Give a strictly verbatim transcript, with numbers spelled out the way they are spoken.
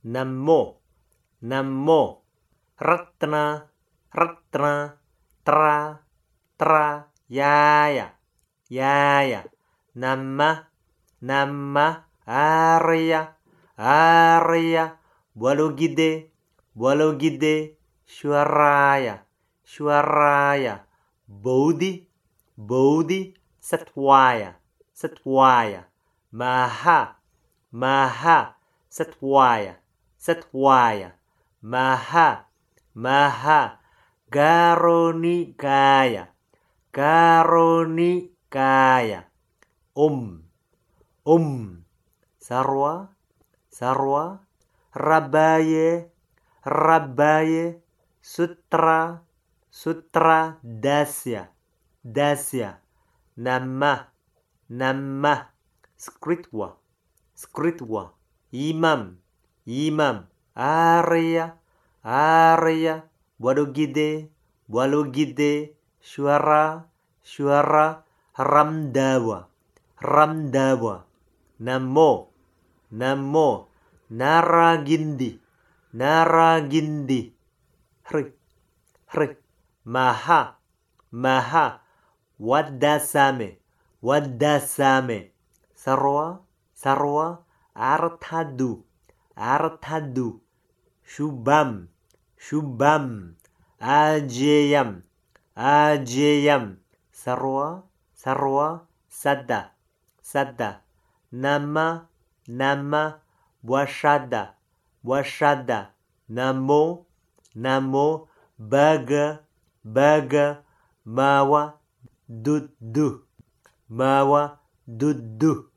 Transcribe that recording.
Namo, Namo. Ratna, Ratna. Tra, Tra. Yaya, Yaya. Nama, Nama. Arya, Arya. Balogide, Balogide. Shwaraya, Shwaraya. Bodhi, Bodhi. Satwaya, Satwaya. Maha, Maha. Satwaya, Satwaya. Maha, Maha. Garonikaya, Garonikaya. Om, Om. Sarwa, Sarwa. Rabaye, Rabaye. Sutra, Sutra. Dasya, Dasya. Nama, Nama. Skritwa, Skritwa. Imam, Imam. Arya, Arya. Balogide, Balogide. Shwara, Shwara. Ramdawa, Ramdawa. Namo, Namo. Naragindi, Naragindi. Hri, Hri. Maha, Maha. Wadasame, Wadasame. Sarwa, Sarwa. Arthadu, Arthadu. Shubham, Shubham. Ajeyam, Ajeyam. Sarwa, Sarwa. Sada, Sada. Nama, Nama. Washada, Washada. Namo, Namo. Baga, Baga. Mawa, Dudu, Mawa, Dudu.